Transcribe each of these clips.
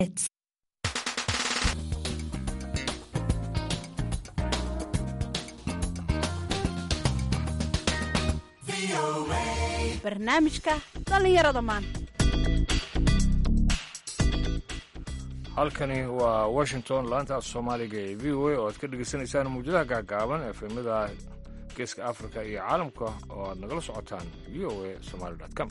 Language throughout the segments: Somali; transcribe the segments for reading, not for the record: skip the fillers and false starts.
barnaamijka dhallinyarada maanta. halkani waa washington, laanta af soomaaliga ee v o a oo aad ka dhegaysanaysaan mawjadaha gaagaaban efemada geeska africa iyo caalamka oo aad nagala socotaan v o a somaly.com.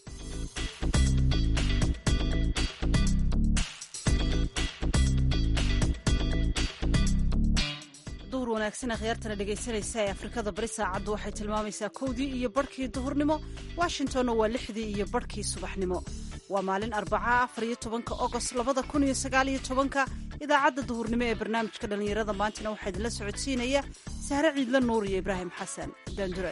duhur wanaagsan akhyaartana dhegaysanaysa ee afrikada bari saacaddu waxay tilmaamaysaa 1:00 iyo barhkii duhurnimo, washingtonna waa 6:00 iyo barhkii subaxnimo. waa maalin arbaca 14 ogost 2019. idaacadda duhurnimo ee barnaamijka dhallinyarada maantana waxaa idinla socodsiinaya sahre ciidla nuur iyo ibraahim xasan daandure.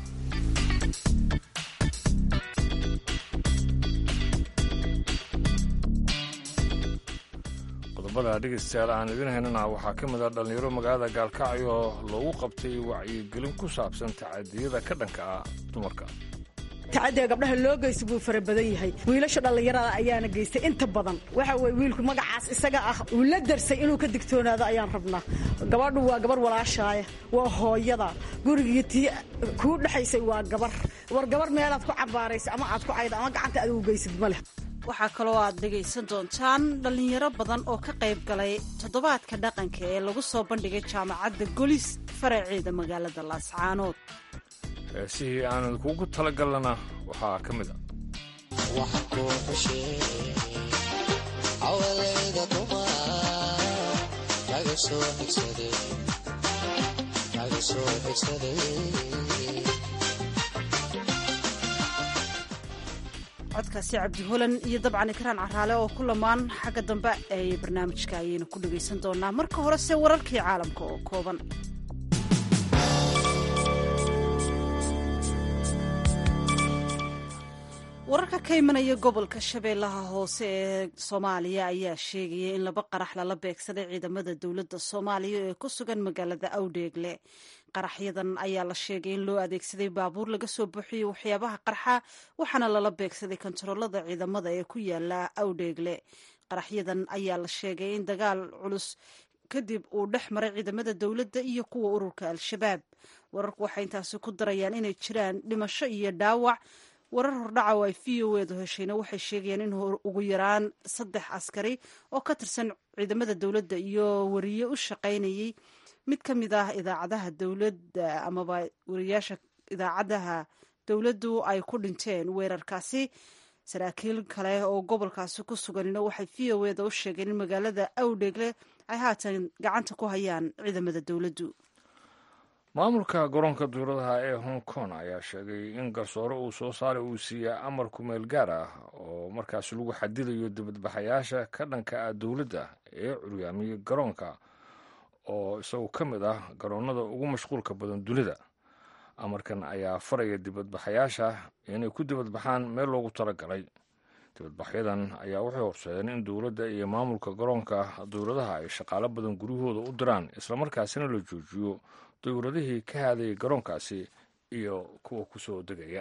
qodobada dhegaystayaal aan idin haynana waxaa ka mid ah dhallinyaro magaalada gaalkacyo loogu qabtay wacyigelin ku saabsan tacadiyada ka dhanka ah dumarka. tacadiga gabdhaha loo geysta buu fara badan yahay. wiilasha dhallinyarada ayaana geystay inta badan. waxa weye wiilku magacaas isaga ah uu la darsay inuu ka digtoonaado ayaan rabnaa. gabadhu waa gabar walaashaaya, waa hooyada gurigii tii kuu dhexaysay waa gabar. war gabar meelaad ku cambaaraysa ama aad ku cayda ama gacanta aad ugu geysid ma leh. waxaa kaloo aad dhegaysan doontaan dhallinyaro badan oo ka qayb galay toddobaadka dhaqanka ee lagu soo bandhigay jaamacadda golis faraceeda magaalada laascaanood. heesihii aanu kugu talagalnana waxaa ka mid ah codkaasi cabdi holan iyo dabcan ikraan caraale oo ku lamaan xagga dambe ee barnaamijka ayaynu ku dhegaysan doonaa. marka horese wararkii caalamka oo kooban. wararka ka imanaya gobolka shabeellaha hoose ee soomaaliya ayaa sheegaya in 2 qarax lala beegsaday ciidamada dowladda soomaaliya ee ku sugan magaalada awdheegle. qaraxyadan ayaa la sheegay in loo adeegsaday baabuur laga soo buuxiyey waxyaabaha qarxa, waxaana lala beegsaday kontaroolada ciidamada ee ku yaala awdheegle. qaraxyadan ayaa la sheegay in dagaal culus kadib uu dhex maray ciidamada dowladda iyo kuwa ururka al-shabaab. wararku waxay intaasi ku darayaan inay jiraan dhimasho iyo dhaawac. warar hordhaca oo ay v o edu heshayna waxay sheegayaan in ugu yaraan 3 askari oo ka tirsan ciidamada dowladda iyo wariye u shaqaynayay mid ka mid ah idaacadaha dowladda amaba wariyaasha idaacadaha dowladdu ay ku dhinteen weerarkaasi. saraakiil kale oo gobolkaasi ku suganina waxay v o eda u sheegeen in magaalada awdheegle ay haatan gacanta ku hayaan ciidamada dowladdu. maamulka garoonka duuradaha ee hong kong ayaa sheegay in garsoore uu soo saaray uu siiya amar kumeel gaar ah oo markaas lagu xadidayo dibadbaxayaasha ka dhanka ah dowladda ee curyaamiyey garoonka oo isagu ka mid ah garoonnada ugu mashquulka badan dunida. amarkan ayaa faraya dibadbaxayaasha inay ku dibadbaxaan meel loogu talagalay. dibadbaxyadan ayaa waxay horseedeen in dowladda iyo maamulka garoonka duuradaha ay shaqaalo badan guryahooda u diraan, islamarkaasina la joojiyo dowladihii ka haadayay garoonkaasi iyo kuwa ku soo degaya.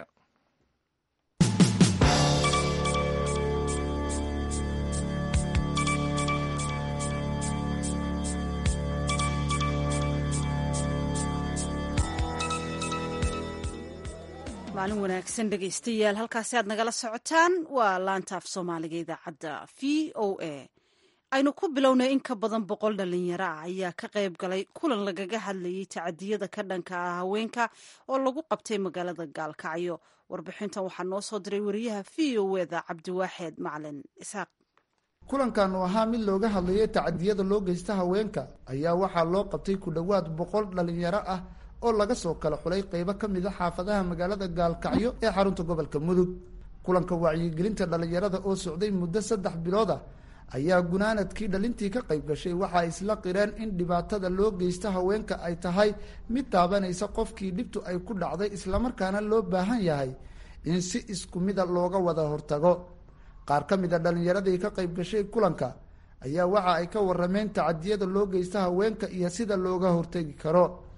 maalin wanaagsan dhegaystayaal, halkaasi aad nagala socotaan waa laanta af soomaaliga idaacadda v o a. aynu ku bilownay in ka badan 100 dhalinyaro ah ayaa ka qayb galay kulan lagaga hadlayay tacadiyada ka dhanka ah haweenka oo lagu qabtay magaalada gaalkacyo. warbixintan waxaa noo soo diray wariyaha v o eda cabdiwaaxeed macalin isaaq. kulankan oo ahaa mid looga hadlayay tacadiyada loo geysta haweenka ayaa waxaa loo qabtay ku dhowaad 100 dhalinyaro ah oo laga soo kala xulay qaybo ka mid a xaafadaha magaalada gaalkacyo ee xarunta gobolka mudug. kulanka wacyigelinta dhalinyarada oo socday muddo 3 bilood ah ayaa gunaanadkii dhalintii ka qayb gashay waxa ay isla qireen in dhibaatada loo geysta haweenka ay tahay mid taabanaysa qofkii dhibtu ay ku dhacday, islamarkaana loo baahan yahay in si isku mida looga wada hortago. qaar ka mid a dhalinyaradii ka qayb gashay kulanka ayaa waxa ay ka warameen tacadiyada loo geysta haweenka iyo sida looga hortegi karo.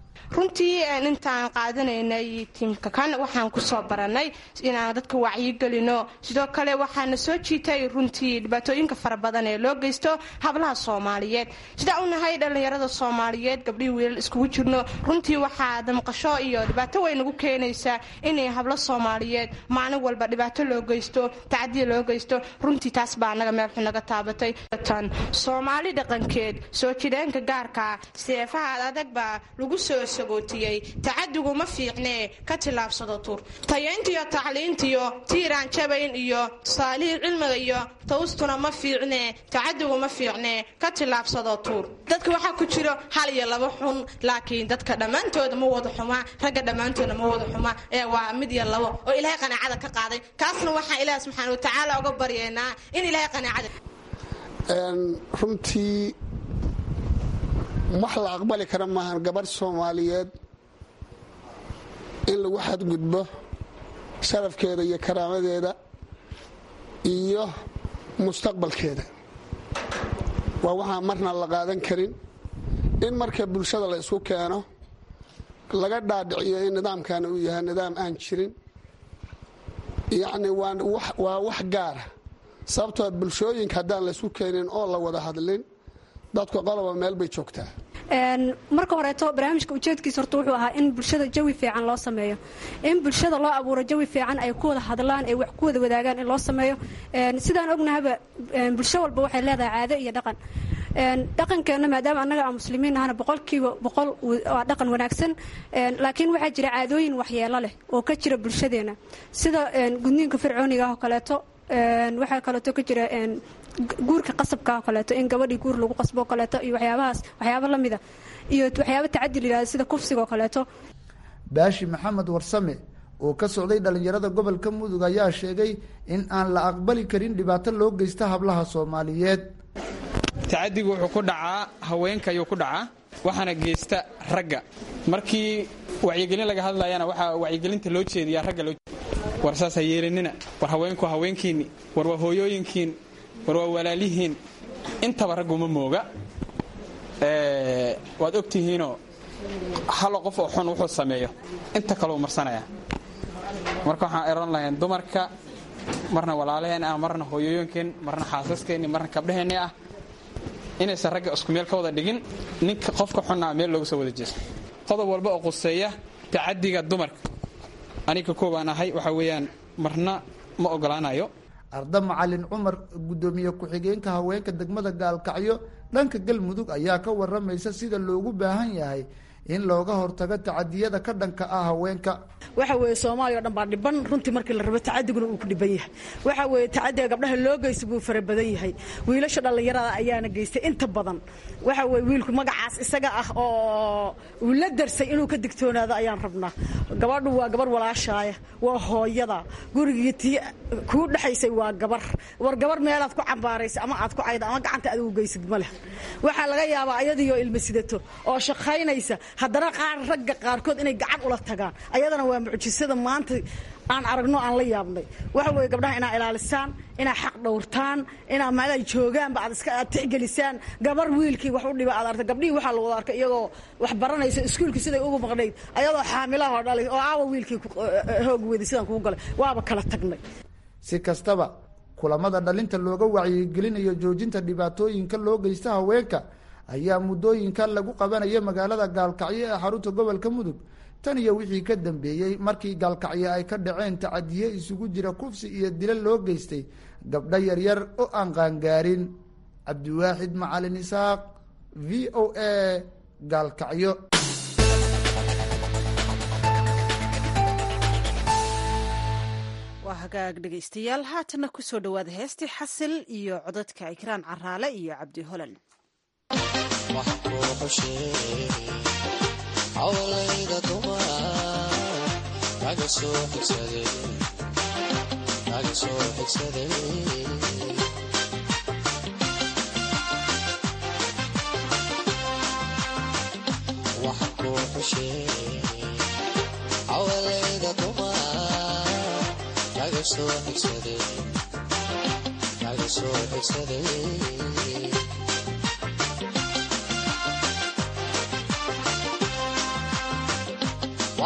runtii intaan qaadanaynay tiimka kan waxaan ku soo baranay inaan dadka wacyigelino sidoo kale waxaana soo jiitay runtii dhibaatooyinka fara badan ee loo geysto hablaha Soomaaliyeed sida u nahay dhalinyarada Soomaaliyeed gabdhiyo wiilal iskugu jirno runtii waxaa damqasho iyo dhibaato weyn ugu keenaysa inay hablo Soomaaliyeed maalin walba dhibaato loo geysto tacadiye loo geysto runtii taas baa naga meel xun naga taabatay tan Soomaali dhaqankeed soo jireenka gaarka seefaha adag baa lagu soo sagootiyay tacadigu ma fiicnee ka tilaabsado tur tayeentiyo tacliintiyo tiiraan jabayn iyo saalihi cilmiga iyo tawstuna ma fiicnee tacadigu ma fiicnee ka tilaabsado tur dadka waxa ku jiro hal iyo laba xun laakiin dadka dhamaantood ma wada xuma ragga dhamaantood ma wada xuma ee waa mid iyo labo oo Ilaahay qanaacada ka qaaday kaasna waxa Ilaahay subxaanahu wa ta'ala uga baryeena in Ilaahay qanaacada runtii wax la aqbali kara maahan gabar Soomaaliyeed in lagu xadgudbo sharafkeeda iyo karaamadeeda iyo mustaqbalkeeda waa waxaan marna la qaadan karin in marka bulshada la isku keeno laga dhaadhiciyo in nidaamkan uu yahay nidaam aan jirin yacni waa wax gaara sababtoo bulshooyinka haddaan la isku keenin oo la wada hadlin dadku qoloba meel bay joogtaa marka horeeto barnaamijka ujeedkiisa horta wuxuu ahaa in bulshada jawi fiican loo sameeyo in bulshada loo abuuro jawi fiican ay ku wada hadlaan ay wax ku wada wadaagaan in loo sameeyo sidaan ognahaba bulsho walba waxay leedahay caado iyo dhaqan dhaqankeena maadaama annaga aan muslimiin ahana 100% waa dhaqan wanaagsan laakiin waxaa jira caadooyin waxyeelo leh oo ka jira bulshadeena sida gudniinka fircooniga oo kaleeto waxaa kaleeto ka jira guurka qasabka oo kaleeto in gabadhii guur lagu qasbo kaleeto iyo waxyaabo la mid ah iyo waxyaabo tacaddi ah sida kufsiga oo kaleeto Baashi Maxamed Warsame oo ka socday dhalinyarada gobolka Mudug ayaa sheegay in aan la aqbali karin dhibaato loo geysto hablaha Soomaaliyeed tacaddigu wuxuu ku dhacaa haweenka ayuu ku dhacaa waxaana geysta ragga markii wacyigelin laga hadlayana waxa wacyigelinta loo jeediyaa ragga loo war saas yeelanina war haweenku haweenkiini war waa hooyooyinkiin war waa walaalihiin intaba raggu ma mooga waad ogtihiinoo hal qof oo xun wuxuu sameeyo inta kale uu marsanaya marka waxaan eran lahayn dumarka marna walaalaheen ah marna hooyooyinkeen marna xaasaskeen marna kabdhaheen ah inaysan ragga isku meel ka wada dhigin ninka qofka xunna meel looga soo wada jeesto qodob walba oo quseeya tacadiga dumarka aniga koobaan ahay waxa weeyaan marna ma ogolaanayo Arda Macalin Cumar gudoomiye ku-xigeenka haweenka degmada Gaalkacyo dhanka Galmudug ayaa ka waramaysa sida loogu baahan yahay in looga hortago tacadiyada ka dhanka ah haweenka waxa weeye Soomaaliya dhan baa dhiban runtii markii la rabo tacadiguna uu ku dhiban yahay waxa weeye tacadiga gabdhaha loo geysto buu fara badan yahay wiilasha dhalinyarada ayaana geystay inta badan waxa weeye wiilku magacaas isaga ah oo uu la darsay inuu ka digtoonaado ayaan rabnaa gabadhu waa gabar walaashaaya waa hooyada gurigeedii ku dhaxaysay waa gabar meelaad ku cambaaraysa ama aad ku cayda ama gacanta aad u geysid ma leh waxa laga yaabaa ayadiyo ilmo sidato oo shaqaynaysa haddana ragga qaarkood inay gacan ula tagaan ayadana waa mucjisada maanta aan aragno aan la yaabnay waxa weeye gabdhaha inaa ilaalisaan inaa xaq dhowrtaan inaa maaday joogaan ba aad iska tixgelisaan gabar wiilkii wax u dhiba aad aragtay gabdhihii waxaa lagu arkay iyagoo wax baranaysa iskuulkii siday ugu maqnayd ayadoo xaamilaha oo dhalay oo aawa wiilkii hoog weeday sidaan kugu galay waaba kala tagnay si kastaba kulamada dhalinta looga wacyigelinayo joojinta dhibaatooyinka loo geysta haweenka ayaa muddooyinka lagu qabanaya magaalada Gaalkacyo ee xarunta gobolka Mudug tan iyo wixii ka dambeeyay markii Gaalkacyo ay ka dhaceen tacadiye isugu jira kufsi iyo dilal loo geystay gabdho yaryar oo aan qaangaarin Cabdiwaaxid Macalin Isaaq VOA Gaalkacyo hagaag dhegaystayaal haatana ku soo dhawaada heestii xasil iyo codadka Ikraan Caraale iyo Cabdi Holan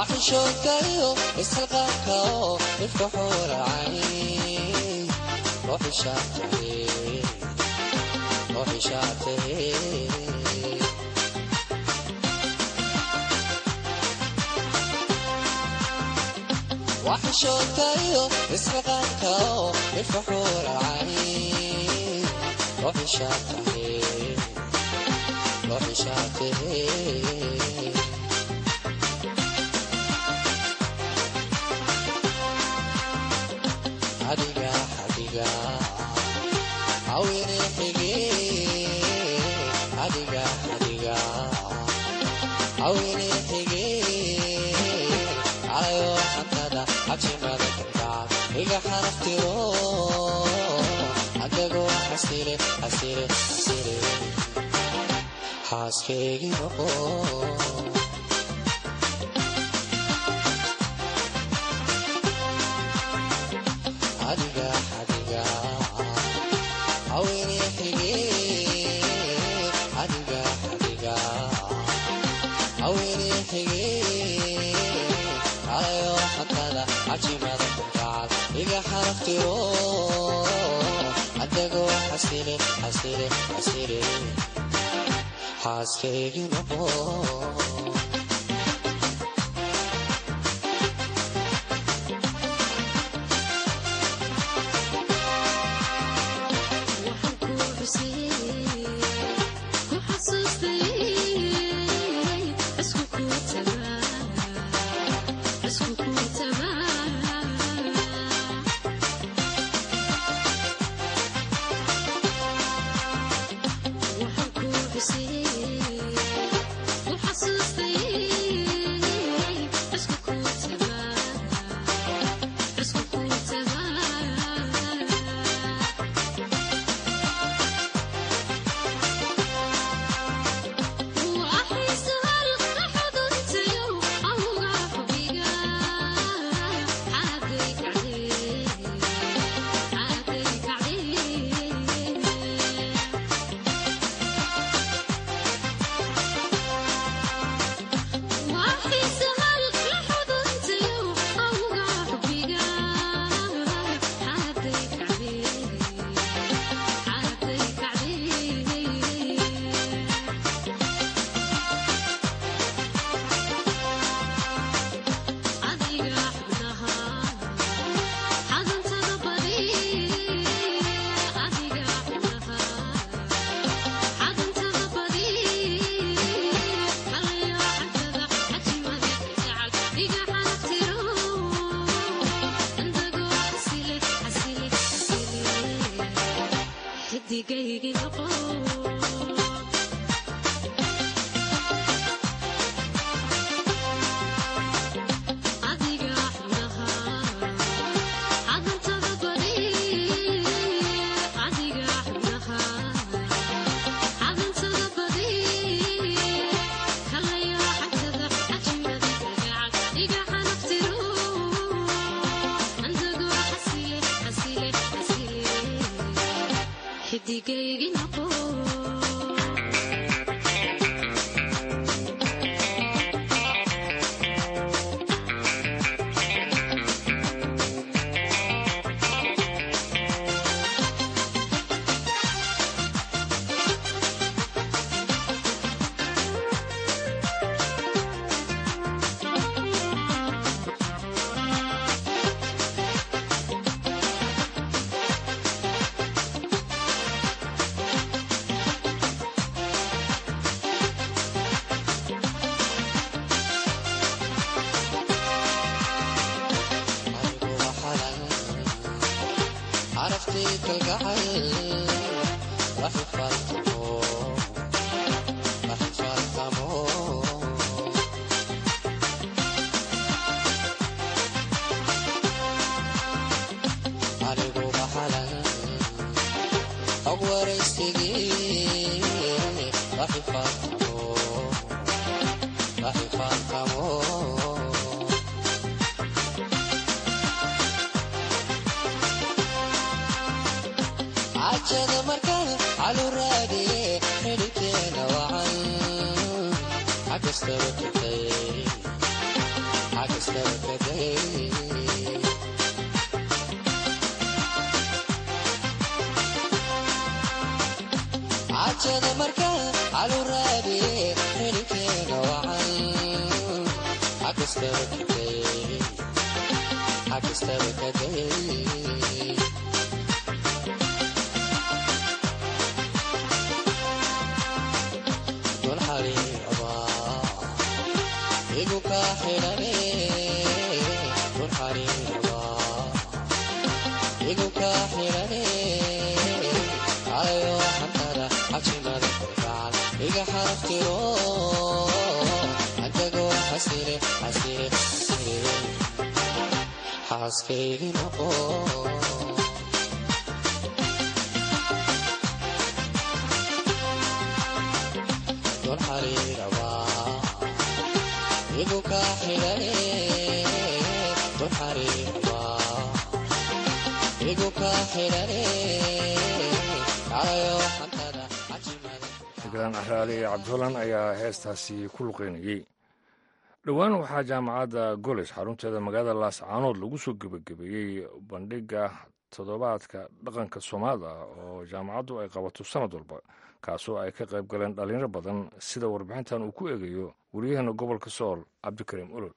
وحشوكايو اسحقاكاو الفحور عين روحي شاطئ روحي شاطئ وحشوكايو اسحقاكاو الفحور عين روحي شاطئ روحي شاطئ حديقة حديقة عويني حقي حديقة حديقة عويني حقي عايو حمدادا عبشي ماذا تنفع إيقا حرفتي رو عدقو حسيري حسيري حسيري حاسكيكي نقو حديقة حديقة عويني حقي حديقة حديقة عويني حقي عايو حمدادا عبشي ماذا تنفع إيقا حرفتي رو عدقو حسيري حسيري حسيري حاسكيكي نقو عجل مركا على الرابي هلكين وعن عكس تركتي دول حالي أبا يقوك حلالي دول حالي أبا يقوك حلالي عليو حمتالا عجمال فرقال إيقا حرفترو عدقو حسيري حسيري حسيري حاسكيغي نقو دول حرير أبا يقوك حلالي دول حرير أبا يقوك حلالي عليو حمتالا degaan araali cabdulan ayaa heestaasi ku luqeynayey. dhowaan waxaa jaamacadda golis xarunteeda magaalada laascaanood lagu soo gebagabeeyey bandhiga toddobaadka dhaqanka soomaalida oo jaamacaddu ay qabato sanad walba kaasoo ay ka qayb galeen dhalinyaro badan sida warbixintan uu ku eegayo wariyaheena gobolka sool cabdikariim olol.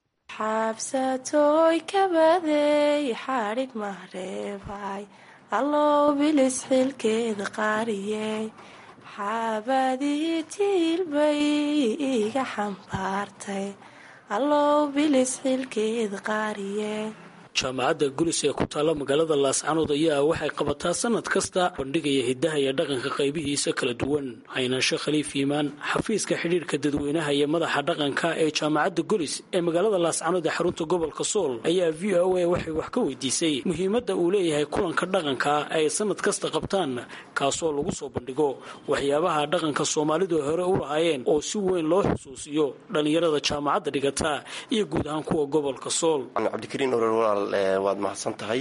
xabsatooy kabadey xadhig mahreebay allow bilis xilkeeda qaariyey xaabadii tiilbay iga xambaartay allow bilis xilkeeda qaariyey. jaamacadda gulis ee ku taalla magaalada laascaanood ayaa waxay qabataa sanad kasta bandhigaya hidaha iyo dhaqanka qaybihiisa kala duwan. haynaansho khaliif yimaan xafiiska xidhiirka dadweynaha iyo madaxa dhaqanka ee jaamacadda gulis ee magaalada laascaanood ee xarunta gobolka sool ayaa v o a waxay wax ka weydiisay muhiimadda uu leeyahay kulanka dhaqanka ay sanad kasta qabtaan kaasoo lagu soo bandhigo waxyaabaha dhaqanka soomaalidu hore u lahaayeen oo si weyn loo xusuusiyo dhalinyarada jaamacadda dhigata iyo guud ahaan kuwa gobolka sool. waad mahadsan tahay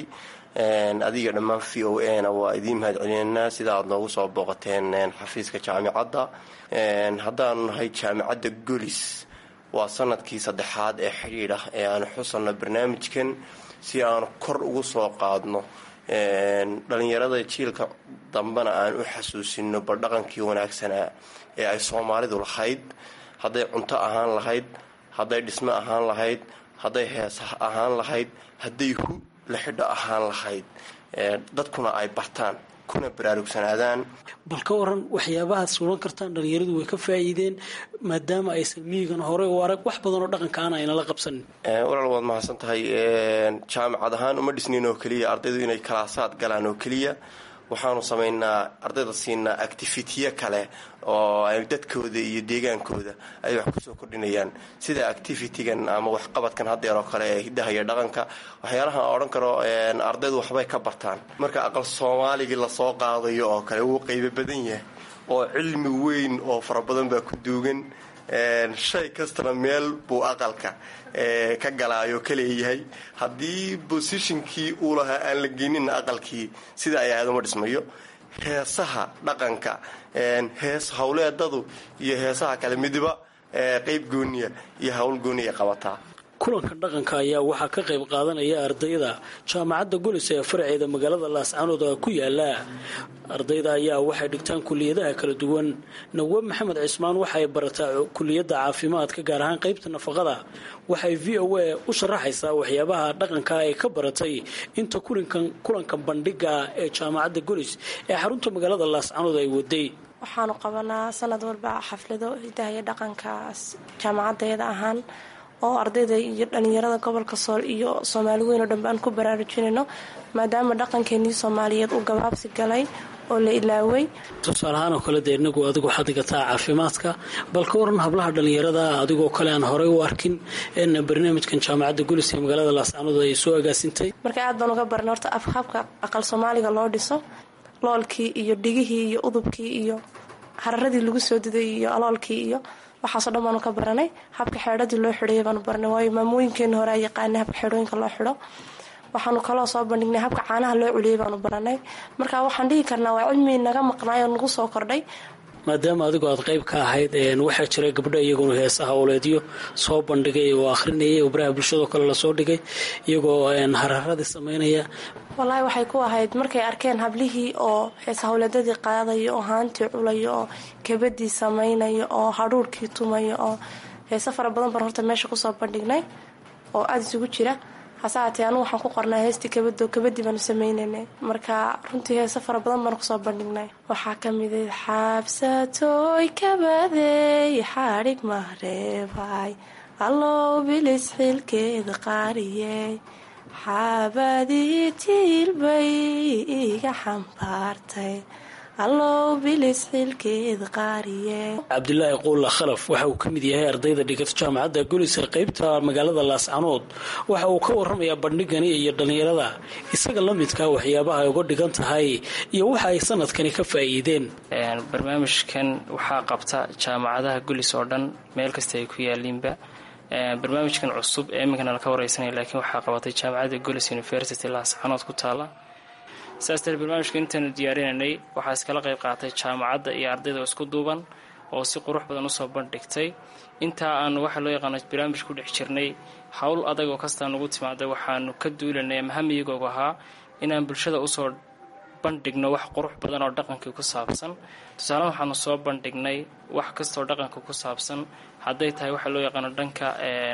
adiga dhammaan v o a na waa idiin mahad celineynaa sida aad noogu soo booqateen xafiiska jaamicadda. haddaanu nahay jaamicadda golis waa sanadkii saddexaad ee xidhiidh ah ee aanu xusanno barnaamijkan si aanu kor ugu soo qaadno dhalinyarada jiilka dambena aan u xasuusino baldhaqankii wanaagsanaa ee ay soomaalidu lahayd, hadday cunto ahaan lahayd, hadday dhismo ahaan lahayd, hadday hees ahaan lahayd, hadday hu la xidho ahaan lahayd, dadkuna ay bartaan kuna baraarugsanaadaan. bal ka waran waxyaabahaad suran kartaan dhalinyaradu way ka faa'iideen maadaama aysan miyigan hore u arag wax badan oo dhaqankaana aynala qabsanin. walaal waad mahadsan tahay. jaamacad ahaan uma dhisnin oo keliya ardaydu inay kalaasaad galaan oo keliya, waxaanu samaynaa ardayda siinaa activitiye kale oo ay dadkooda iyo deegaankooda ay wax kusoo kordhinayaan sida activitigan ama waxqabadkan haddeer oo kale ee hidaha iyo dhaqanka. waxyaalaha odhan karo ardaydu waxbay ka bartaan marka aqal soomaaligii lasoo qaadayo oo kale wuu qaybo badan yahay oo cilmi weyn oo fara badan baa ku duugan. shay kastana meel buu aqalka ka galaayo ka leeyahay. haddii bosishinkii uu lahaa aan la geynin aqalkii sida ay ahayd uma dhismayo. heesaha dhaqanka, hees howleedadu iyo heesaha kale midiba qayb gooniya iyo hawl gooniya qabataa. kulanka dhaqanka ayaa waxaa ka qayb qaadanaya ardayda jaamacadda gulis ee faraceeda magaalada laascaanood ku yaala. ardayda ayaa waxay dhigtaan kuliyadaha kala duwan. nawab maxamed cismaan waxay barataa kuliyadda caafimaadka gaar ahaan qaybta nafaqada. waxay v o a u sharaxaysaa waxyaabaha dhaqanka ay ka baratay inta kulankan bandhiga ee jaamacadda gulis ee xarunta magaalada laascaanood ay waday. waxaanu qabanaa sanad walba xaflado hidaha iyo dhaqankaas jaamacaddeeda ahaan oo ardayda iyo dhalinyarada gobolka sool iyo soomaali weyn oo dhanbe aan ku baraarujinayno maadaama dhaqankeenii soomaaliyeed uu gabaabsi galay oo la ilaaway. tusaale ahaan oo kale dee inagu adigu waxaad dhigataa caafimaadka, bal ka waran hablaha dhalinyarada adigoo kale aan horey u arkin barnaamijkan jaamacadda gulis ee magaalada laascaanood ay soo agaasintay. marka aad baan uga baranay horta habka aqal soomaaliga loo dhiso, loolkii iyo dhigihii iyo udubkii iyo hararadii lagu soo diday iyo aloolkii iyo waxaasoo dhan baanu ka baranay. habka xeedhadii loo xidhaya baanu baranay waayo maamooyinkeena hore a yaqaanay habka xeedhooyinka loo xidho. waxaanu kaloo soo bandhignay habka caanaha loo culiyay baanu baranay. marka waxaan dhihi karnaa waa cilmi naga maqnaay oo nagu soo kordhay maadaama adigu aad qayb ka ahayd waxaa jira gabdho iyaguna heesa howleedyo soo bandhigay oo akhrinayay oo baraha bulshadoo kale lasoo dhigay iyagoo hararadii samaynaya. wallaahi waxay ku ahayd markay arkeen hablihii oo heesa howleedadii qaadaya oo haantii culaya oo kabadii samaynaya oo hadhuurkii tumaya oo heesa fara badan baan horta meesha kusoo bandhignay oo aada isugu jira. hase haatee anugu waxaan ku qornaa heestii kabadii baanu sameynaynay, marka runtii heesa fara badan baanu kusoo bandhignay. waxaa ka mid ah xaabsatooy kabadey xadhig mahreebay allow bilis xilkeeda qaariyey xaabadii tiilbay iga xambaartay allow bilis xilkeeda qaariye. cabdilaahi quulla khalaf waxa uu ka mid yahay ardayda dhigata jaamacadda gulis ee qaybta magaalada laascanood. waxa uu ka warramayaa bandhigani iyo dhallinyarada isaga la midkaa waxyaabaha ay uga dhigan tahay iyo waxa ay sanadkani ka faa'iideen. barnaamijkan waxaa qabta jaamacadaha gulis oo dhan meel kasta ay ku yaaliinba. barnaamijkan cusub ee iminkana laka wareysanaya laakiin waxaa qabatay jaamacadda gulis university laascanood ku taala. saas darteed barnaamijka intaanu diyaarinaynay waxaa iskala qayb qaatay jaamacadda iyo ardayda isku duuban oo si qurux badan usoo bandhigtay. intaa aanu waxa loo yaqaano barnaamij ku dhex jirnay howl adag oo kastaa nagu timaada waxaanu ka duulanay mahamiyigoogu ahaa inaan bulshada usoo bandhigno wax qurux badan oo dhaqankii ku saabsan. tusaale waxaanu soo bandhignay wax kastaoo dhaqanka ku saabsan, hadday tahay waxa loo yaqaano dhanka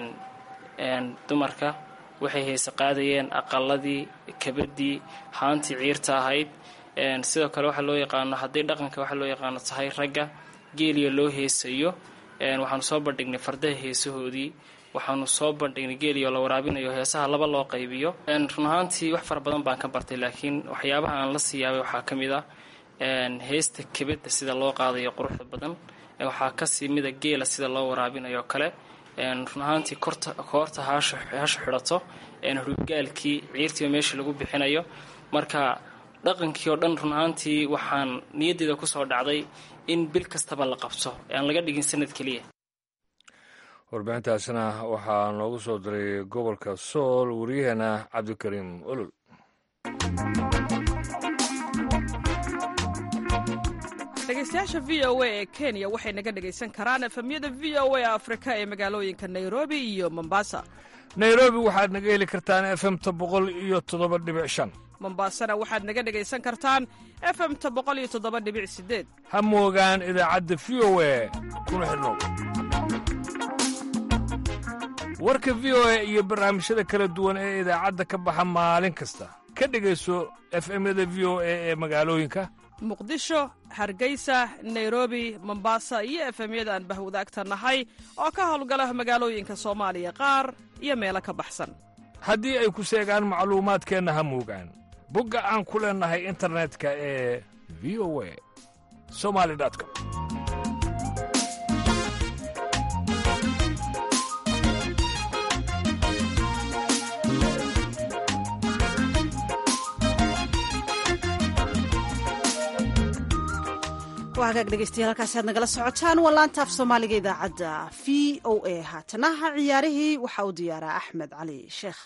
dumarka waxay heese qaadayeen aqaladii kabadii haantii ciirta ahayd. sidoo kale waxaa loo yaqaano hadday dhaqanka waxa loo yaqaano tahay ragga geeliya loo heesayo waxaanu soo bandhignay fardaha heesahoodii, waxaanu soo bandhignay geeliyo la waraabinayo heesaha laba loo qaybiyo. run ahaantii wax fara badan baan ka bartay, laakiin waxyaabaha aan la siiyaabay waxaa ka mid ah heesta kabada sida loo qaadayo quruxda badan, waxaa kasii mida geela sida loo waraabinayo kale. run ahaantii koorta haasho xidhato hurubgaalkii ciirtiiba meeshii lagu bixinayo. marka dhaqankii oo dhan run ahaantii waxaan niyaddeeda kusoo dhacday in bil kastaba la qabto aan laga dhigin sanad keliya. warbixintaasina waxaa noogu soo diray gobolka sool wariyaheena cabdikariim olol. dhegeystayaasha v o a ee kenya waxay naga dhegaysan karaan efemyada v o a afrika ee magaalooyinka nairobi iyo mombasa. nairobi waxaad naga heli kartaan efemta 107.5. mombasana waxaad naga dhegaysan kartaan efemta 107.8. ha moogaan idaacadda v o a kuna xidhnow. warka v o a iyo barnaamijyada kala duwan ee idaacadda ka baxa maalin kasta ka dhegayso efemyada v o a ee magaalooyinka muqdisho, hargeysa, nairobi, mombasa iyo efemyada aan bahwadaagta nahay oo ka howlgala magaalooyinka soomaaliya qaar iyo meelo ka baxsan. haddii ay ku seegaan macluumaadkeenna ha moogaan bogga aan ku leennahay internetka ee v o a somali.com. hagaag dhegeystayaal halkaasi aad nagala socotaan waa laanta af soomaaliga idaacadda v o a. haatanaha ciyaarihii waxaa u diyaaraa axmed cali sheekh.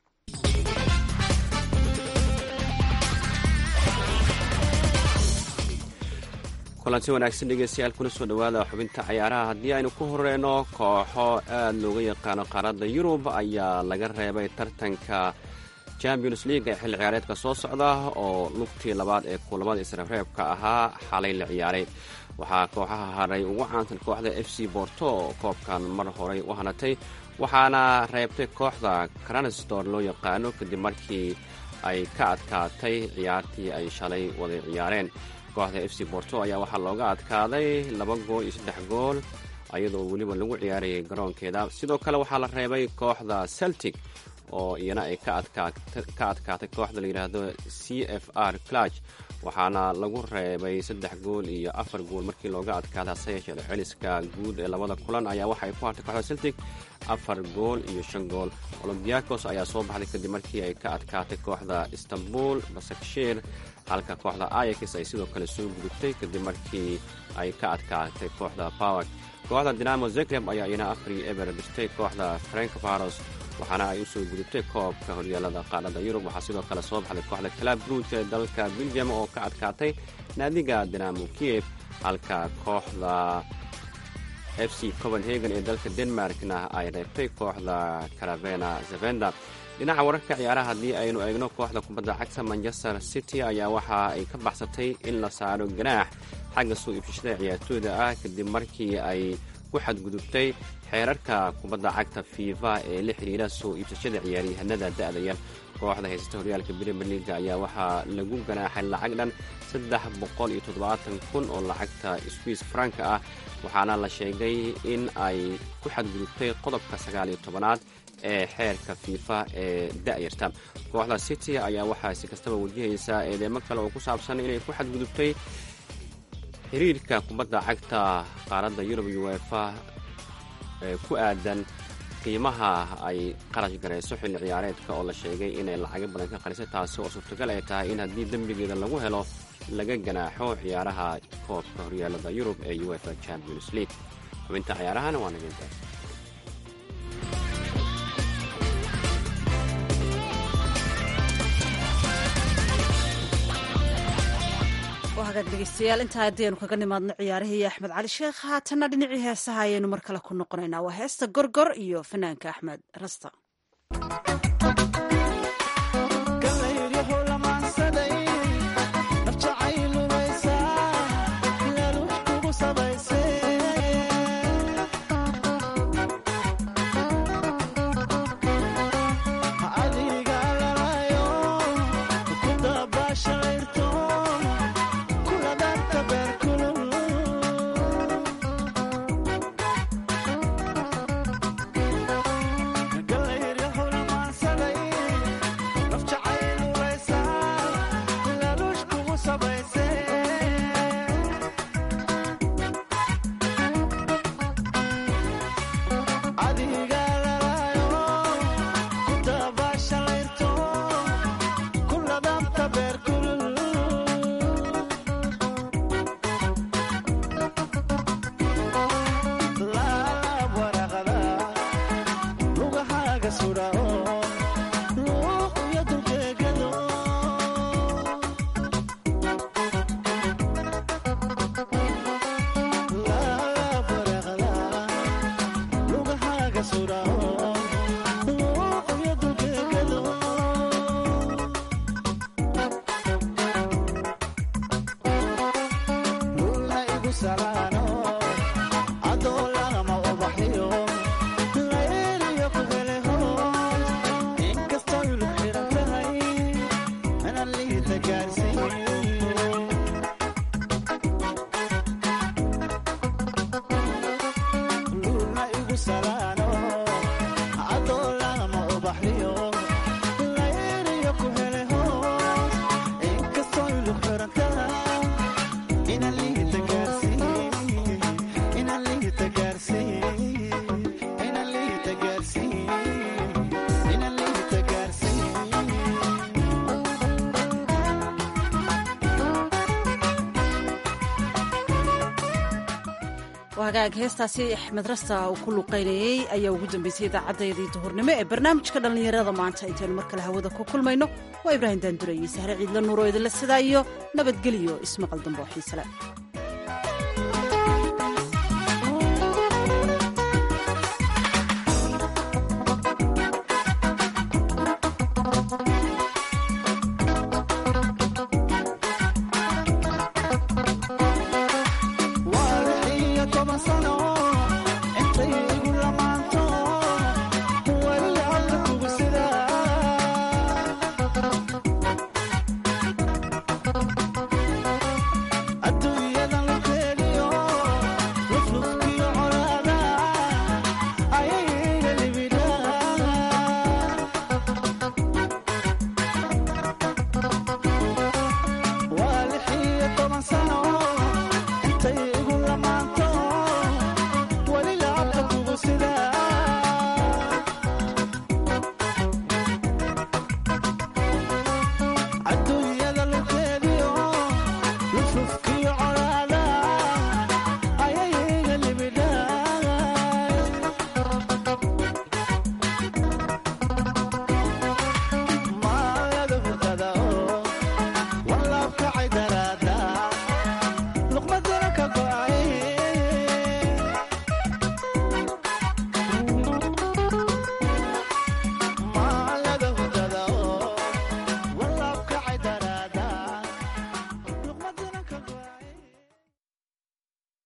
kulanti wanaagsan dhegeystayaal kuna soo dhowaada xubinta cayaaraha. haddii aynu ku horeyno kooxo aad looga yaqaano qaaradda yurub ayaa laga reebay tartanka champions league ee xilli ciyaareedka soo socda oo lugtii labaad ee kulamada israfreebka ahaa xalay la ciyaaray. waxaa kooxaha haray ugu caansan kooxda f c borto oo koobkan mar horey u hanatay, waxaana reebtay kooxda cranstor loo yaqaano kadib markii ay ka adkaatay ciyaartii ay shalay wada ciyaareen. kooxda f c borto ayaa waxaa looga adkaaday 2 gool iyo 3 gool iyadoo weliba lagu ciyaarayay garoonkeeda. sidoo kale waxaa la reebay kooxda celtic oo iyana ay ka adkaatay kooxda la yidhaahdo c f r clutch, waxaana lagu reebay 3 gool iyo 4 gool markii looga adkaaday. hase yeeshee celiska guud ee labada kulan ayaa waxay ku hartay kooxda celtic 4 gool iyo 5 gool. olombiakos ayaa soo baxday kadib markii ay ka adkaatay kooxda istanbul basakshir, halka kooxda ayax ay sidoo kale soo gudubtay kadib markii ay ka adkaatay kooxda power. kooxda dinamo zagreb ayaa iyana 4-0 dhistay kooxda frankfaros, waxaana ay u soo gudubtay koobka horyaalada qaaradda yurub. waxaa sidoo kale soo baxday kooxda club brugge ee dalka belgium oo ka adkaatay naadiga dinamo kiev halka kooxda f c copenhagen ee dalka denmarkna ay reebtay kooxda caravena zavenda. dhinaca wararka ciyaaraha haddii aynu eegno kooxda kubadda cagta manchester city ayaa waxa ay ka baxsatay in la saaro ganaax xagga soo iibsashada ciyaartooyda ah kadib markii ay ku xadgudubtay xeerarka kubadda cagta fifa ee la xidhiira soo iibsashada ciyaaryahanada da'da yar. kooxda haysata horyaalka premier leaga ayaa waxaa lagu ganaaxay lacag dhan 370,000 oo lacagta swiss franka ah, waxaana la sheegay in ay ku xadgudubtay qodobka 19aad ee xeerka fifa ee da'yarta. kooxda city ayaa waxaa si kastaba wajahaysaa eedeemo kale oo ku saabsan inay ku xadgudubtay xiriirka kubadda cagta qaaradda yurub uefa ee ku aadan qiimaha ay qarash garayso xilli ciyaareedka oo la sheegay inay lacago badan ka qarisay, taasi oo suurtagal ay tahay in haddii dembigeeda lagu helo laga ganaaxo ciyaaraha koobka horyaalada yurub ee uefa champions league. xubinta ciyaarahana waa naga intaas. hagaag dhegeystayaal intaa haddaynu kaga nimaadno ciyaarihii axmed cali sheekh, haatanna dhinacii heesaha ayaynu mar kale ku noqonaynaa. waa heesta gorgor iyo fanaanka axmed rasta. hagaag heestaasi axmed rasta uu ku luqaynayey ayaa ugu dambeysay idaacaddayadii duhurnimo ee barnaamijka dhallinyarada maanta intaynu mar kale hawada ku kulmayno. waa ibraahim daandurayey sahre ciidla nuur oo idinla sidaa iyo nabadgeliyo ismaqal dambe oo xiisale.